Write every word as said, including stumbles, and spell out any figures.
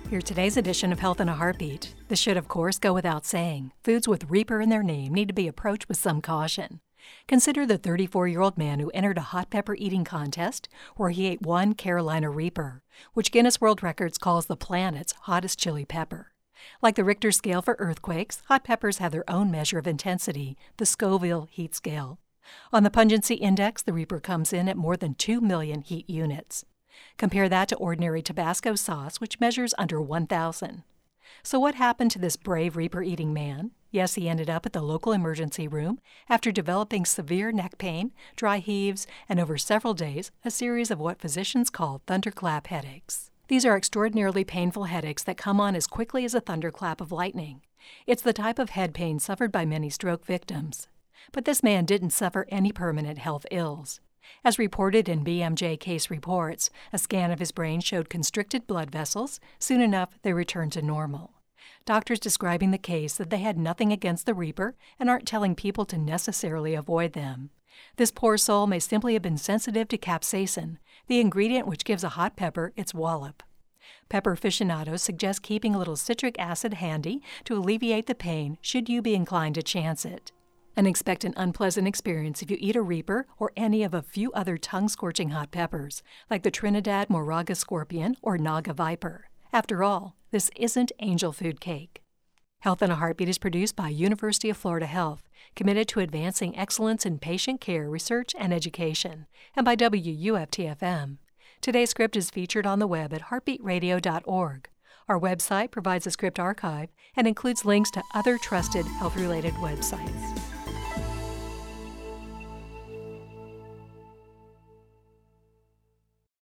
Here's today's edition of Health in a Heartbeat. This should, of course, go without saying. Foods with Reaper in their name need to be approached with some caution. Consider the thirty-four-year-old man who entered a hot pepper eating contest where he ate one Carolina Reaper, which Guinness World Records calls the planet's hottest chili pepper. Like the Richter scale for earthquakes, hot peppers have their own measure of intensity, the Scoville heat scale. On the pungency index, the Reaper comes in at more than two million heat units. Compare that to ordinary Tabasco sauce, which measures under one thousand. So what happened to this brave Reaper-eating man? Yes, he ended up at the local emergency room after developing severe neck pain, dry heaves, and over several days, a series of what physicians call thunderclap headaches. These are extraordinarily painful headaches that come on as quickly as a thunderclap of lightning. It's the type of head pain suffered by many stroke victims. But this man didn't suffer any permanent health ills. As reported in B M J Case Reports, a scan of his brain showed constricted blood vessels. Soon enough, they returned to normal. Doctors describing the case said they had nothing against the Reaper and aren't telling people to necessarily avoid them. This poor soul may simply have been sensitive to capsaicin, the ingredient which gives a hot pepper its wallop. Pepper aficionados suggest keeping a little citric acid handy to alleviate the pain should you be inclined to chance it. And expect an unpleasant experience if you eat a Reaper or any of a few other tongue-scorching hot peppers, like the Trinidad Moraga Scorpion or Naga Viper. After all, this isn't angel food cake. Health in a Heartbeat is produced by University of Florida Health, committed to advancing excellence in patient care, research, and education, and by W U F T F M. Today's script is featured on the web at heartbeat radio dot org. Our website provides a script archive and includes links to other trusted health-related websites.